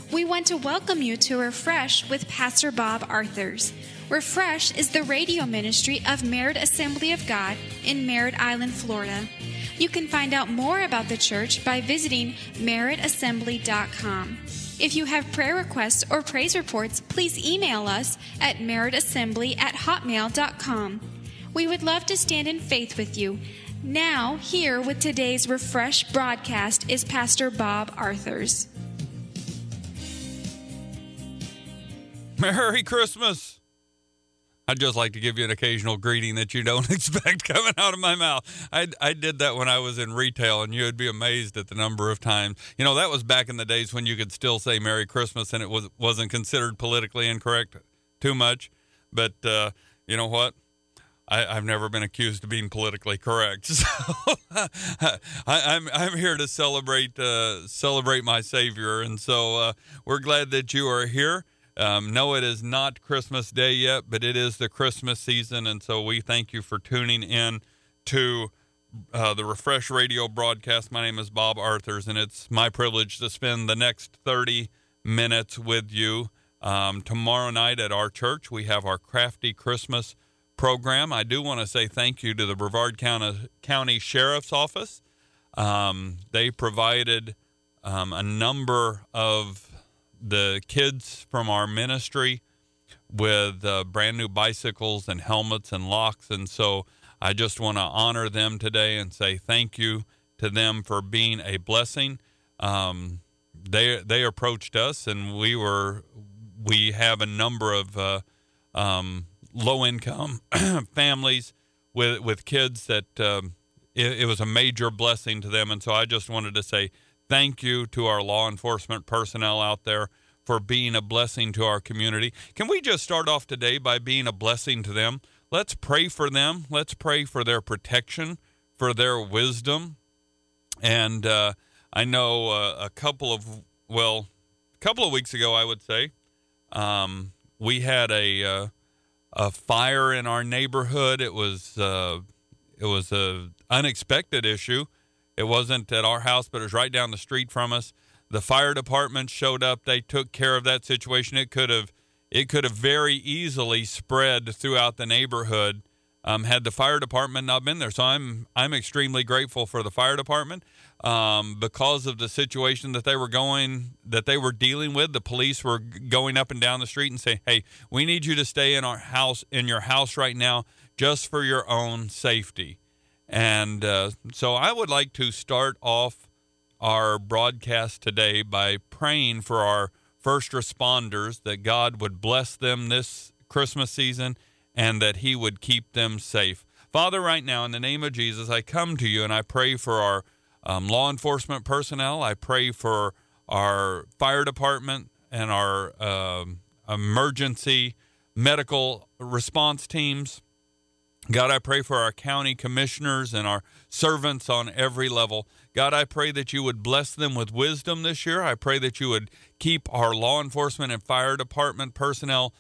We want to welcome you to Refresh with Pastor Bob Arthurs. Refresh is the radio ministry of Merritt Assembly of God in Merritt Island, Florida. You can find out more about the church by visiting merrittassembly.com. If you have prayer requests or praise reports, please email us at merrittassembly@hotmail.com. We would love to stand in faith with you. Now, here with today's Refresh broadcast is Pastor Bob Arthurs. Merry Christmas. I'd just like to give you an occasional greeting that you don't expect coming out of my mouth. I did that when I was in retail, and you would be amazed at the number of times. You know, that was back in the days when you could still say Merry Christmas and it wasn't considered politically incorrect too much. But you know what? I've never been accused of being politically correct. So I'm here to celebrate my Savior, and so we're glad that you are here. No, it is not Christmas Day yet, but it is the Christmas season, and so we thank you for tuning in to the Refresh Radio broadcast. My name is Bob Arthurs, and it's my privilege to spend the next 30 minutes with you. Tomorrow night at our church, we have our Crafty Christmas program. I do want to say thank you to the Brevard County Sheriff's Office. They provided a number of the kids from our ministry with brand new bicycles and helmets and locks, and so I just want to honor them today and say thank you to them for being a blessing. They approached us, and we have a number of low-income families with kids that it was a major blessing to them, and so I just wanted to say thank you to our law enforcement personnel out there for being a blessing to our community. Can we just start off today by being a blessing to them? Let's pray for them. Let's pray for their protection, for their wisdom. And I know a couple of weeks ago, I would say, we had a fire in our neighborhood. It was a unexpected issue. It wasn't at our house, but it was right down the street from us. The fire department showed up. They took care of that situation. It could have very easily spread throughout the neighborhood had the fire department not been there. So I'm extremely grateful for the fire department because of the situation that they were dealing with. The police were going up and down the street and saying, "Hey, we need you to stay in your house right now, just for your own safety." And so I would like to start off our broadcast today by praying for our first responders, that God would bless them this Christmas season and that he would keep them safe. Father, right now, in the name of Jesus, I come to you and I pray for our law enforcement personnel. I pray for our fire department and our emergency medical response teams. God, I pray for our county commissioners and our servants on every level. God, I pray that you would bless them with wisdom this year. I pray that you would keep our law enforcement and fire department personnel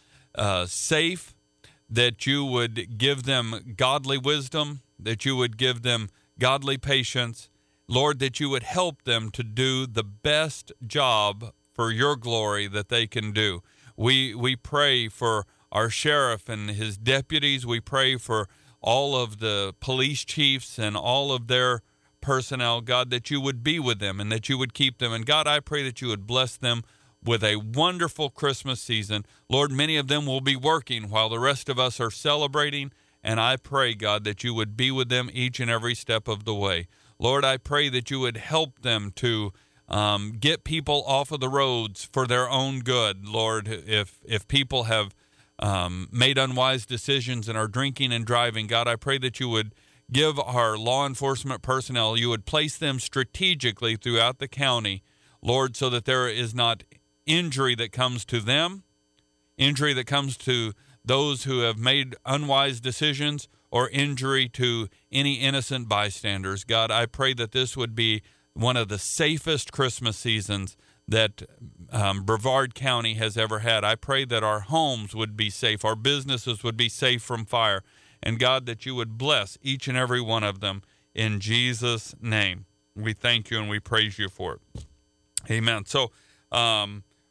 safe, that you would give them godly wisdom, that you would give them godly patience. Lord, that you would help them to do the best job for your glory that they can do. We pray for our sheriff and his deputies. We pray for all of the police chiefs and all of their personnel, God, that you would be with them and that you would keep them. And God, I pray that you would bless them with a wonderful Christmas season. Lord, many of them will be working while the rest of us are celebrating. And I pray, God, that you would be with them each and every step of the way. Lord, I pray that you would help them to get people off of the roads for their own good. Lord, if people have made unwise decisions and are drinking and driving, God, I pray that you would give our law enforcement personnel, you would place them strategically throughout the county, Lord, so that there is not injury that comes to them, injury that comes to those who have made unwise decisions, or injury to any innocent bystanders. God, I pray that this would be one of the safest Christmas seasons that Brevard County has ever had. I pray that our homes would be safe, our businesses would be safe from fire, and God, that you would bless each and every one of them in Jesus' name. We thank you and we praise you for it. Amen. So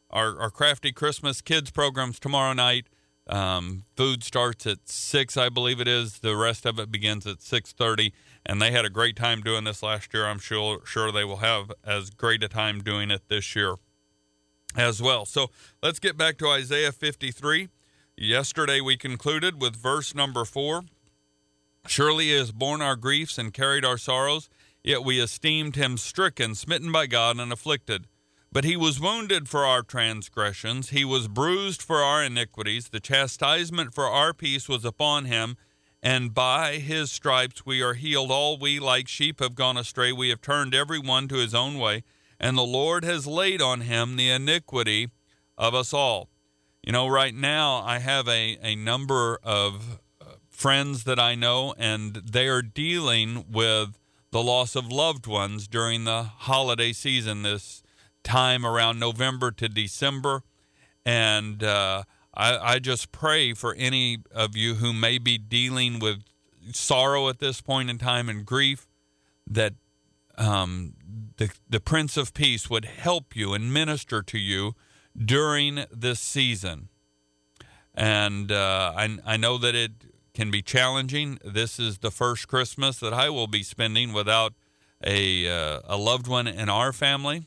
our Crafty Christmas Kids programs tomorrow night. Food starts at 6, I believe it is. The rest of it begins at 6:30, and they had a great time doing this last year. I'm sure they will have as great a time doing it this year as well. So let's get back to Isaiah 53. Yesterday we concluded with verse number 4. Surely he has borne our griefs and carried our sorrows, yet we esteemed him stricken, smitten by God, and afflicted. But he was wounded for our transgressions, he was bruised for our iniquities. The chastisement for our peace was upon him, and by his stripes we are healed. All we like sheep have gone astray, we have turned every one to his own way, and the Lord has laid on him the iniquity of us all. You know, right now I have a number of friends that I know, and they are dealing with the loss of loved ones during the holiday season, this time around November to December. And I just pray for any of you who may be dealing with sorrow at this point in time and grief, that the Prince of Peace would help you and minister to you during this season. And I know that it can be challenging. This is the first Christmas that I will be spending without a loved one in our family.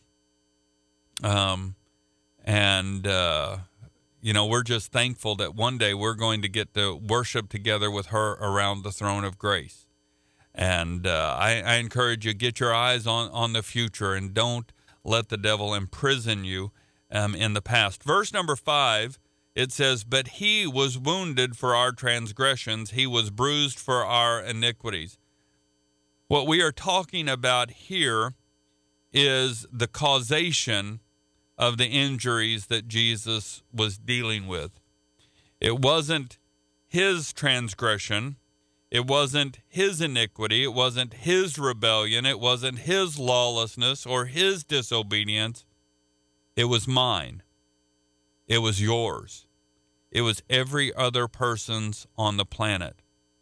You know, we're just thankful that one day we're going to get to worship together with her around the throne of grace. And I encourage you, get your eyes on the future and don't let the devil imprison you in the past. Verse number 5, it says, but he was wounded for our transgressions, he was bruised for our iniquities. What we are talking about here is the causation of the injuries that Jesus was dealing with. It wasn't his transgression. It wasn't his iniquity. It wasn't his rebellion. It wasn't his lawlessness or his disobedience. It was mine. It was yours. It was every other person's on the planet.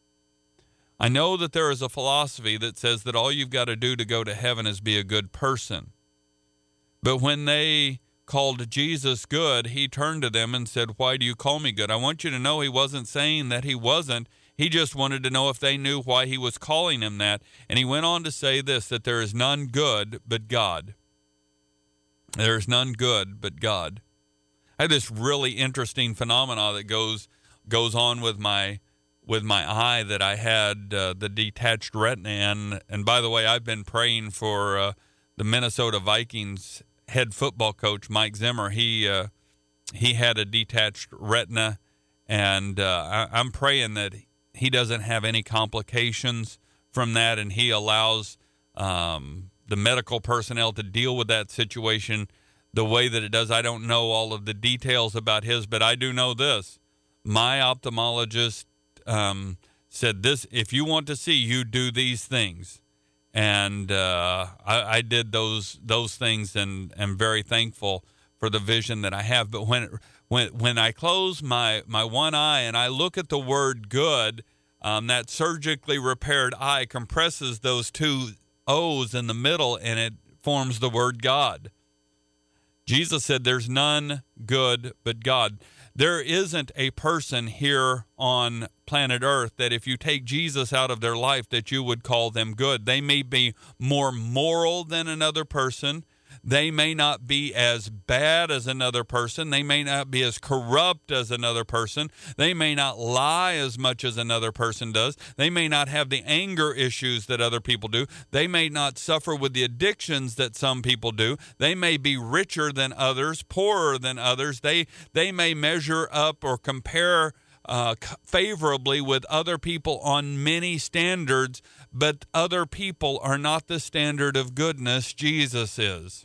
I know that there is a philosophy that says that all you've got to do to go to heaven is be a good person. But when they called Jesus good, he turned to them and said, why do you call me good? I want you to know he wasn't saying that he wasn't. He just wanted to know if they knew why he was calling him that. And he went on to say this, that there is none good but God. There is none good but God. I have this really interesting phenomena that goes on with my eye that I had the detached retina. And by the way, I've been praying for the Minnesota Vikings head football coach, Mike Zimmer. He had a detached retina, and I'm praying that he doesn't have any complications from that, and he allows the medical personnel to deal with that situation the way that it does. I don't know all of the details about his, but I do know this. My ophthalmologist said this, if you want to see, you do these things. And I did those things, and am very thankful for the vision that I have. But when I close my one eye and I look at the word good, that surgically repaired eye compresses those two O's in the middle, and it forms the word God. Jesus said there's none good but God. There isn't a person here on planet Earth that if you take Jesus out of their life that you would call them good. They may be more moral than another person. They may not be as bad as another person. They may not be as corrupt as another person. They may not lie as much as another person does. They may not have the anger issues that other people do. They may not suffer with the addictions that some people do. They may be richer than others, poorer than others. They may measure up or compare favorably with other people on many standards, but other people are not the standard of goodness. Jesus is.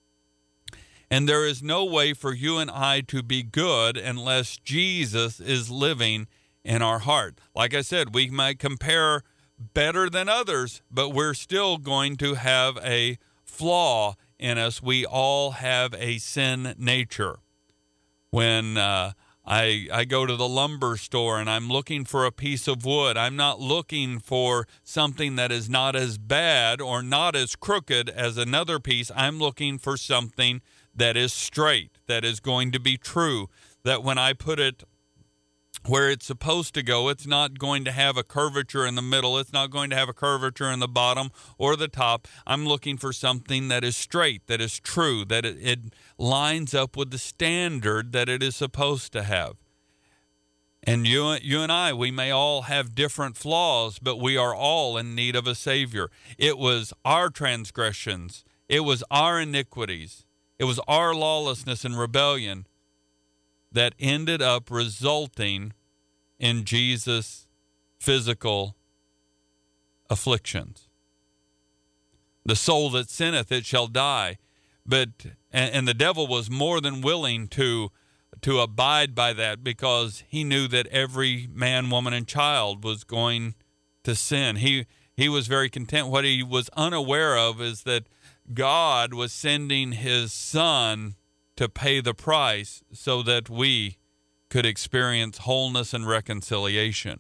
And there is no way for you and I to be good unless Jesus is living in our heart. Like I said, we might compare better than others, but we're still going to have a flaw in us. We all have a sin nature. When I go to the lumber store and I'm looking for a piece of wood, I'm not looking for something that is not as bad or not as crooked as another piece. I'm looking for something that is straight, that is going to be true, that when I put it where it's supposed to go, it's not going to have a curvature in the middle, it's not going to have a curvature in the bottom or the top. I'm looking for something that is straight, that is true, that it lines up with the standard that it is supposed to have. And you and I, we may all have different flaws, but we are all in need of a Savior. It was our transgressions, it was our iniquities, it was our lawlessness and rebellion that ended up resulting in Jesus' physical afflictions. The soul that sinneth, it shall die. And the devil was more than willing to abide by that, because he knew that every man, woman, and child was going to sin. He was very content. What he was unaware of is that God was sending his Son to pay the price so that we could experience wholeness and reconciliation.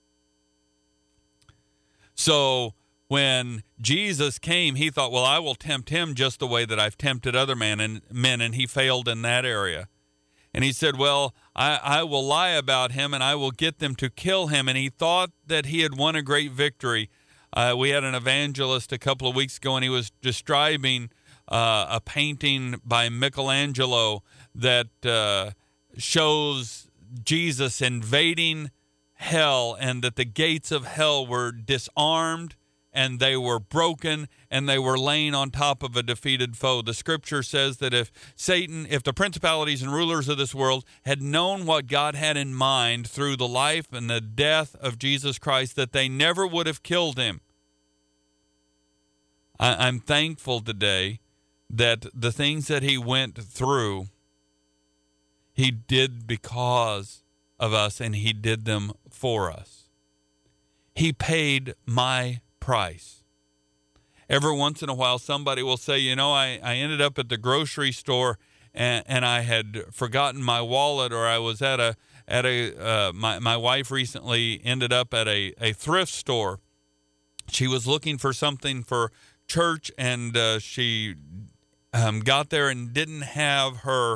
So when Jesus came, he thought, well, I will tempt him just the way that I've tempted other men, and he failed in that area. And he said, well, I will lie about him, and I will get them to kill him. And he thought that he had won a great victory. We had an evangelist a couple of weeks ago, and he was describing a painting by Michelangelo that shows Jesus invading hell, and that the gates of hell were disarmed and they were broken and they were laying on top of a defeated foe. The scripture says that if the principalities and rulers of this world had known what God had in mind through the life and the death of Jesus Christ, that they never would have killed him. I'm thankful today that the things that he went through, he did because of us, and he did them for us. He paid my price. Every once in a while, somebody will say, I ended up at the grocery store and I had forgotten my wallet, or I was my wife recently ended up at a thrift store. She was looking for something for church, and she got there and didn't have her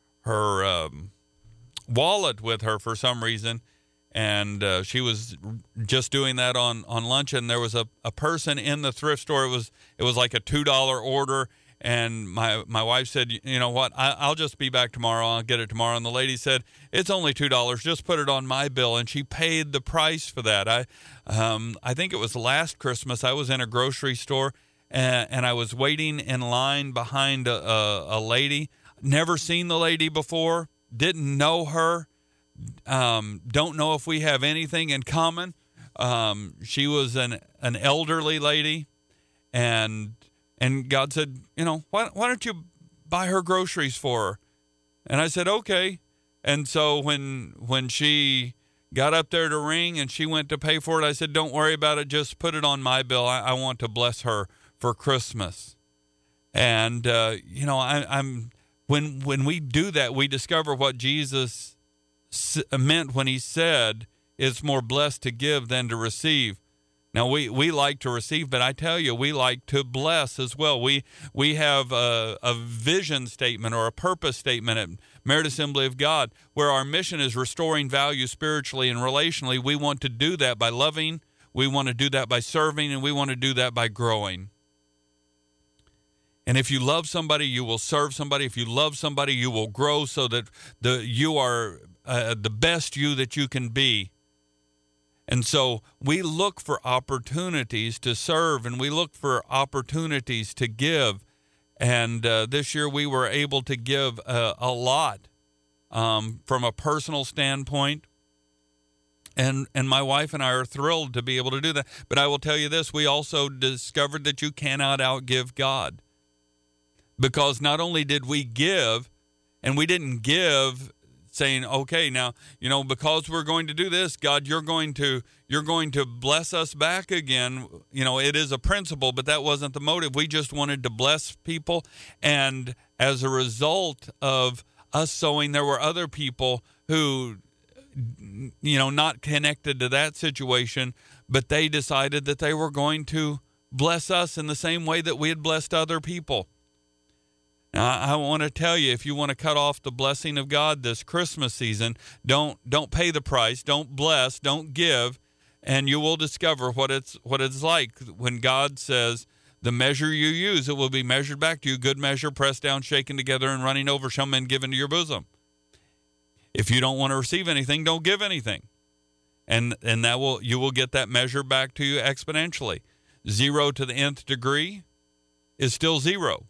wallet with her for some reason, and she was just doing that on lunch, and there was a person in the thrift store. It was like a $2 order, and my wife said, you know what, I'll just be back tomorrow, I'll get it tomorrow. And the lady said, it's only $2, just put it on my bill. And she paid the price for that. I think it was last Christmas, I was in a grocery store, and I was waiting in line behind a lady. Never seen the lady before, didn't know her, don't know if we have anything in common. She was an elderly lady, and God said, why don't you buy her groceries for her? And I said, okay. And so when she got up there to ring and she went to pay for it, I said, don't worry about it, just put it on my bill. I want to bless her for Christmas. And when we do that, we discover what Jesus meant when he said it's more blessed to give than to receive. Now, we like to receive, but I tell you, we like to bless as well. We have a vision statement or a purpose statement at Merit Assembly of God, where our mission is restoring value spiritually and relationally. We want to do that by loving, we want to do that by serving, and we want to do that by growing. And if you love somebody, you will serve somebody. If you love somebody, you will grow so that you are the best you that you can be. And so we look for opportunities to serve, and we look for opportunities to give. And this year we were able to give a lot from a personal standpoint. And my wife and I are thrilled to be able to do that. But I will tell you this, we also discovered that you cannot outgive God. Because not only did we give, and we didn't give saying, okay, now, because we're going to do this, God, you're going to bless us back again. It is a principle, but that wasn't the motive. We just wanted to bless people. And as a result of us sowing, there were other people who, not connected to that situation, but they decided that they were going to bless us in the same way that we had blessed other people. Now, I want to tell you, if you want to cut off the blessing of God this Christmas season, don't pay the price, don't bless, don't give, and you will discover what it's like when God says, the measure you use, it will be measured back to you, good measure, pressed down, shaken together, and running over, shall men give into your bosom. If you don't want to receive anything, don't give anything. And you will get that measure back to you exponentially. 0 to the nth degree is still 0.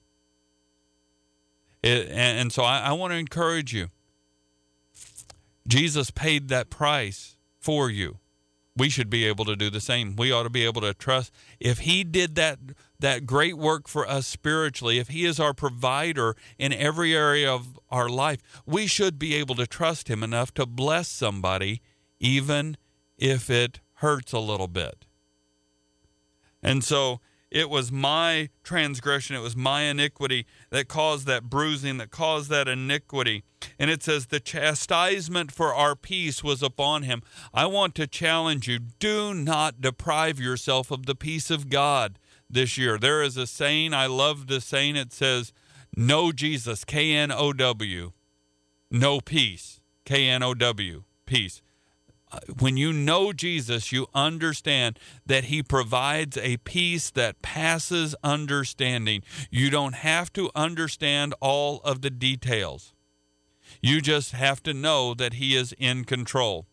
And so I want to encourage you. Jesus paid that price for you. We should be able to do the same. We ought to be able to trust. If he did that great work for us spiritually, if he is our provider in every area of our life, we should be able to trust him enough to bless somebody, even if it hurts a little bit. And so it was my transgression, it was my iniquity that caused that bruising, that caused that iniquity. And it says the chastisement for our peace was upon him. I want to challenge you, do not deprive yourself of the peace of God this year. There is a saying, I love this saying, it says, know Jesus, K-N-O-W, no peace, K-N-O-W, peace. When you know Jesus, you understand that he provides a peace that passes understanding. You don't have to understand all of the details. You just have to know that he is in control.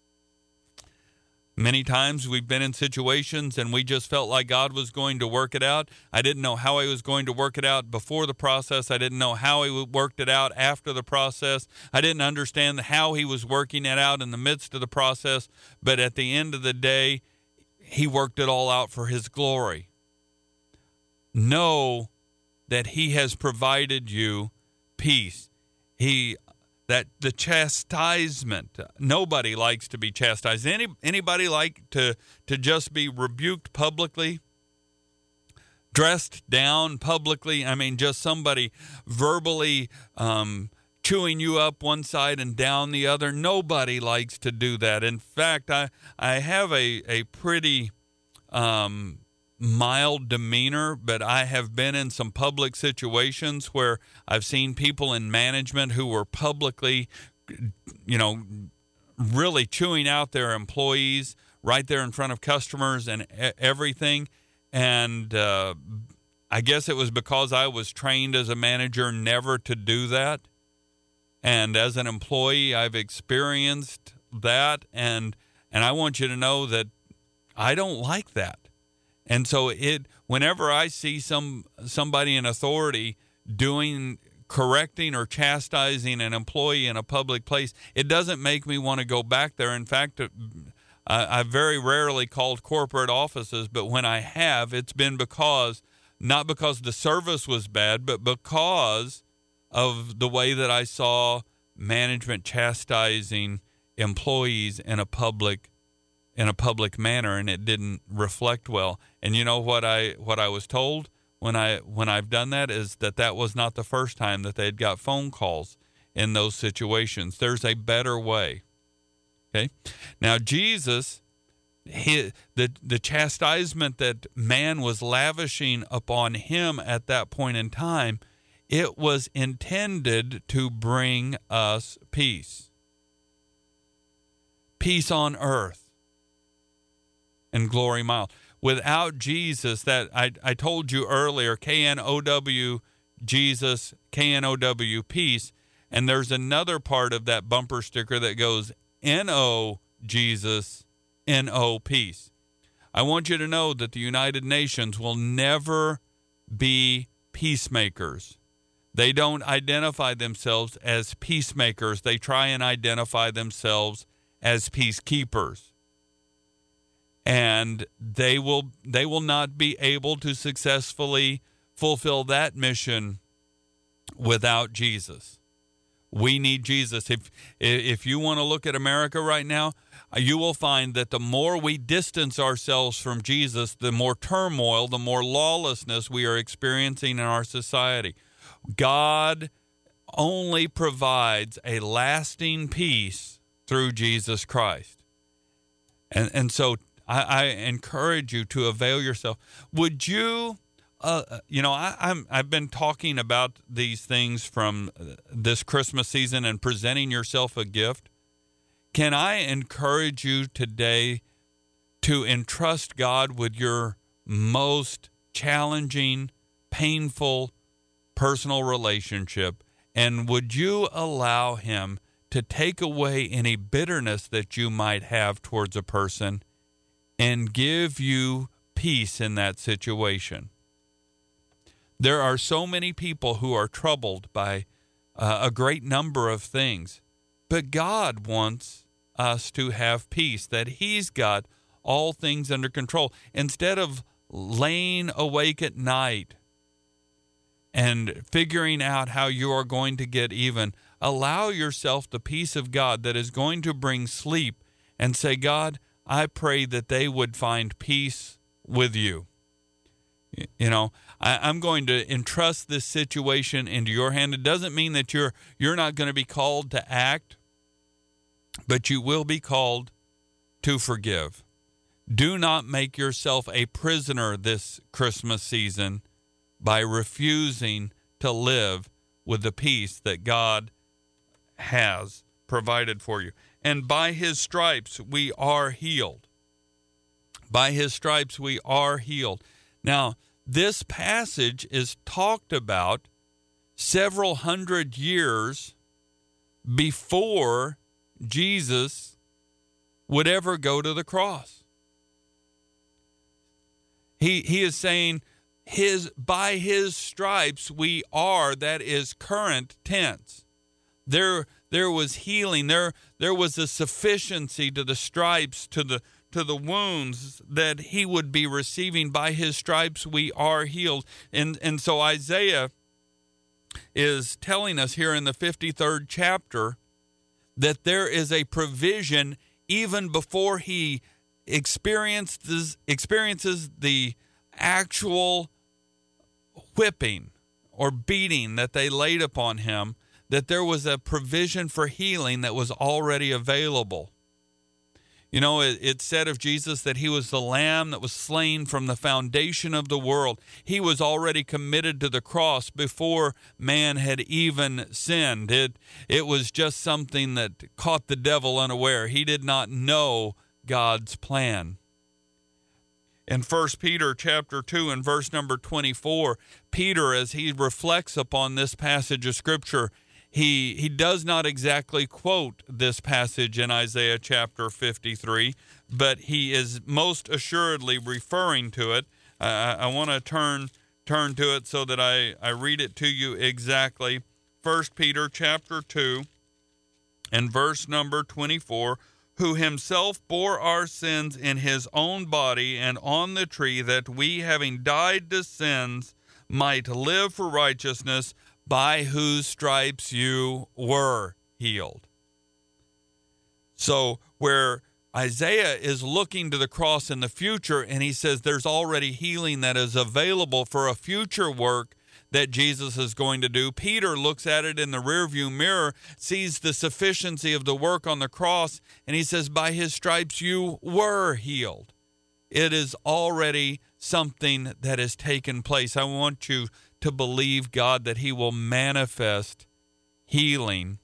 Many times we've been in situations and we just felt like God was going to work it out. I didn't know how he was going to work it out before the process. I didn't know how he worked it out after the process. I didn't understand how he was working it out in the midst of the process. But at the end of the day, he worked it all out for his glory. Know that he has provided you peace. That the chastisement, nobody likes to be chastised. Anybody like to just be rebuked publicly, dressed down publicly? I mean, just somebody verbally chewing you up one side and down the other. Nobody likes to do that. In fact, I have a pretty mild demeanor, but I have been in some public situations where I've seen people in management who were publicly, really chewing out their employees right there in front of customers and everything. And I guess it was because I was trained as a manager never to do that. And as an employee, I've experienced that. And I want you to know that I don't like that. And so whenever I see somebody in authority correcting or chastising an employee in a public place, it doesn't make me want to go back there. In fact, I've very rarely called corporate offices, but when I have, it's been not because the service was bad, but because of the way that I saw management chastising employees in a public manner, and it didn't reflect well. And you know what I was told when I've done that is that was not the first time that they'd got phone calls in those situations. There's a better way. Okay? Now Jesus, the chastisement that man was lavishing upon him at that point in time, it was intended to bring us peace. Peace on earth and glory mild. Without Jesus, that I told you earlier, K-N-O-W, Jesus, K-N-O-W, peace. And there's another part of that bumper sticker that goes N-O, Jesus, N-O, peace. I want you to know that the United Nations will never be peacemakers. They don't identify themselves as peacemakers. They try and identify themselves as peacekeepers. And they will not be able to successfully fulfill that mission without Jesus. We need Jesus. If you want to look at America right now, you will find that the more we distance ourselves from Jesus, the more turmoil, the more lawlessness we are experiencing in our society. God only provides a lasting peace through Jesus Christ. And so I encourage you to avail yourself. Would you I've been talking about these things from this Christmas season and presenting yourself a gift. Can I encourage you today to entrust God with your most challenging, painful, personal relationship? And would you allow him to take away any bitterness that you might have towards a person and give you peace in that situation? There are so many people who are troubled by a great number of things, but God wants us to have peace, that he's got all things under control. Instead of laying awake at night and figuring out how you are going to get even, allow yourself the peace of God that is going to bring sleep, and say, God, I pray that they would find peace with you. You know, I'm going to entrust this situation into your hand. It doesn't mean that you're not going to be called to act, but you will be called to forgive. Do not make yourself a prisoner this Christmas season by refusing to live with the peace that God has provided for you. And by his stripes we are healed. By his stripes we are healed. Now, this passage is talked about several hundred years before Jesus would ever go to the cross. He is saying, by his stripes we are, that is current tense. There was healing. There was a sufficiency to the stripes, to the wounds that he would be receiving. By his stripes we are healed. And so Isaiah is telling us here in the 53rd chapter that there is a provision even before he experiences the actual whipping or beating that they laid upon him, that there was a provision for healing that was already available. You know, it said of Jesus that he was the lamb that was slain from the foundation of the world. He was already committed to the cross before man had even sinned. It was just something that caught the devil unaware. He did not know God's plan. In 1 Peter chapter 2 and verse number 24, Peter, as he reflects upon this passage of Scripture, he does not exactly quote this passage in Isaiah chapter 53, but he is most assuredly referring to it. I want to turn to it so that I read it to you exactly. 1 Peter chapter 2 and verse number 24, who himself bore our sins in his own body and on the tree, that we, having died to sins, might live for righteousness, by whose stripes you were healed. So where Isaiah is looking to the cross in the future, and he says there's already healing that is available for a future work that Jesus is going to do, Peter looks at it in the rearview mirror, sees the sufficiency of the work on the cross, and he says, by his stripes you were healed. It is already something that has taken place. I want you to believe God that he will manifest healing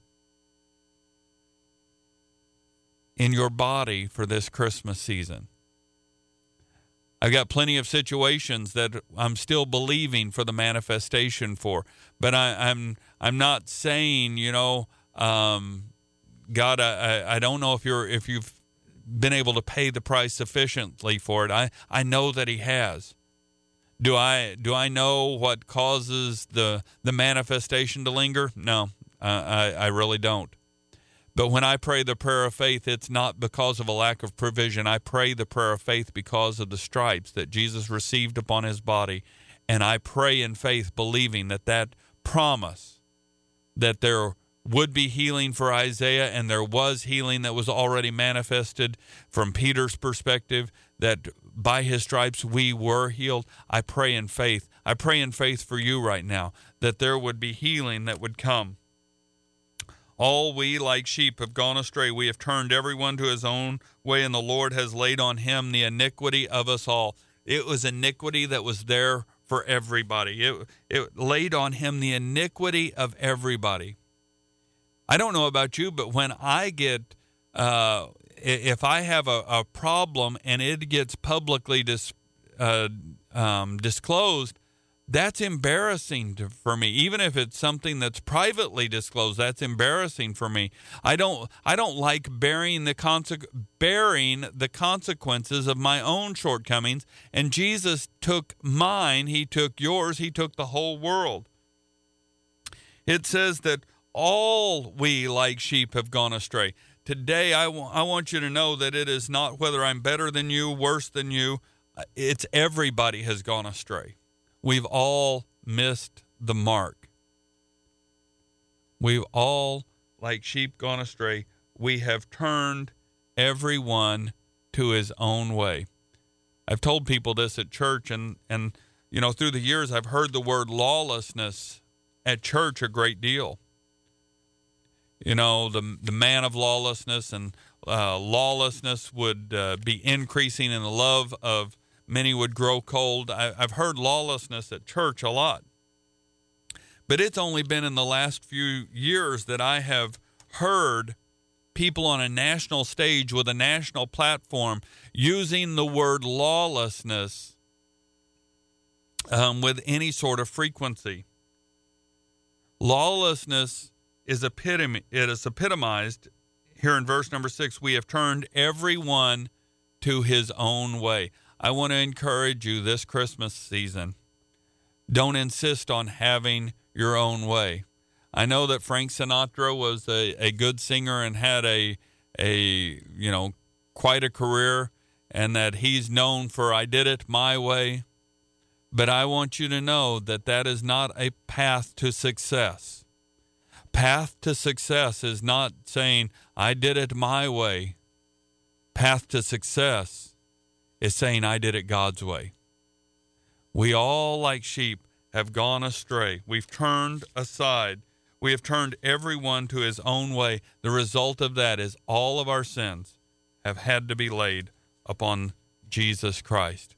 in your body for this Christmas season. I've got plenty of situations that I'm still believing for the manifestation for, but I'm not saying, God, I don't know if you've been able to pay the price sufficiently for it. I know that he has. Do I know what causes the manifestation to linger? No, I really don't. But when I pray the prayer of faith, it's not because of a lack of provision. I pray the prayer of faith because of the stripes that Jesus received upon his body. And I pray in faith, believing that promise that there would be healing for Isaiah, and there was healing that was already manifested from Peter's perspective, that by his stripes we were healed. I pray in faith. I pray in faith for you right now that there would be healing that would come. All we like sheep have gone astray. We have turned everyone to his own way, and the Lord has laid on him the iniquity of us all. It was iniquity that was there for everybody. It laid on him the iniquity of everybody. I don't know about you, but when I get, if I have a problem and it gets publicly disclosed, that's embarrassing for me. Even if it's something that's privately disclosed, that's embarrassing for me. I don't like bearing the consequences of my own shortcomings. And Jesus took mine. He took yours. He took the whole world. It says that all we like sheep have gone astray. Today, I want you to know that it is not whether I'm better than you, worse than you. It's everybody has gone astray. We've all missed the mark. We've all, like sheep, gone astray. We have turned everyone to his own way. I've told people this at church, and you know, through the years, I've heard the word lawlessness at church a great deal. You know, the man of lawlessness, and lawlessness would be increasing, and the love of many would grow cold. I've heard lawlessness at church a lot. But it's only been in the last few years that I have heard people on a national stage with a national platform using the word lawlessness with any sort of frequency. Lawlessness is epitomized here in verse number 6. We have turned everyone to his own way. I want to encourage you this Christmas season. Don't insist on having your own way. I know that Frank Sinatra was a good singer and had quite a career, and that he's known for "I did it my way." But I want you to know that that is not a path to success. Path to success is not saying, "I did it my way." Path to success is saying, "I did it God's way." We all, like sheep, have gone astray. We've turned aside. We have turned everyone to his own way. The result of that is all of our sins have had to be laid upon Jesus Christ.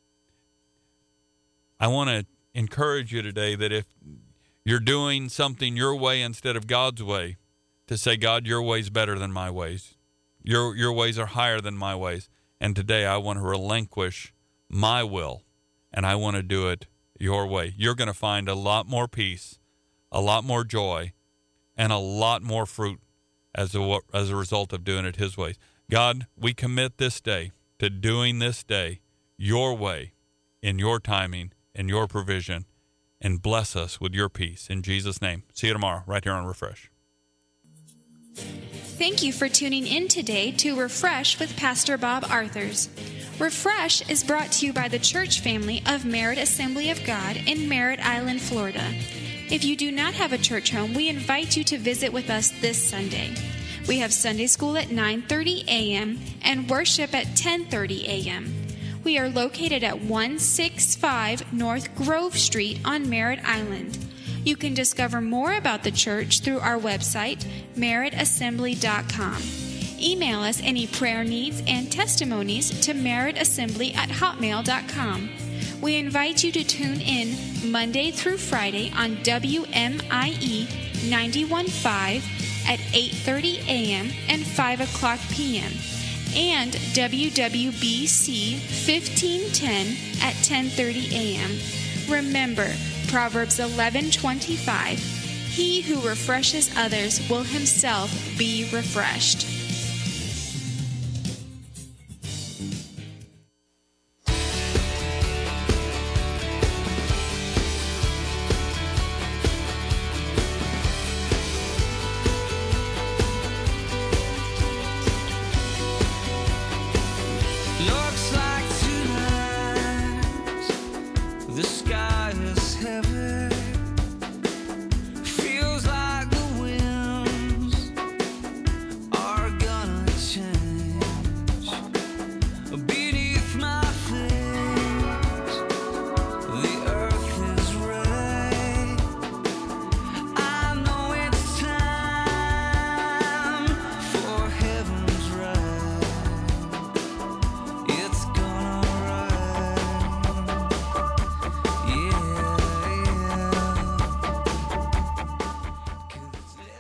I want to encourage you today that if you're doing something your way instead of God's way, to say, "God, your way's better than my ways. Your ways are higher than my ways. And today I want to relinquish my will, and I want to do it your way." You're going to find a lot more peace, a lot more joy, and a lot more fruit as a result of doing it his ways. God, we commit this day to doing this day your way, in your timing, and your provision, and bless us with your peace. In Jesus' name. See you tomorrow right here on Refresh. Thank you for tuning in today to Refresh with Pastor Bob Arthurs. Refresh is brought to you by the church family of Merritt Assembly of God in Merritt Island, Florida. If you do not have a church home, we invite you to visit with us this Sunday. We have Sunday school at 9:30 a.m. and worship at 10:30 a.m. We are located at 165 North Grove Street on Merritt Island. You can discover more about the church through our website, merrittassembly.com. Email us any prayer needs and testimonies to merrittassembly@hotmail.com. We invite you to tune in Monday through Friday on WMIE 91.5 at 8:30 a.m. and 5 o'clock p.m. and WWBC 1510 at 10:30 a.m. Remember, Proverbs 11:25, he who refreshes others will himself be refreshed.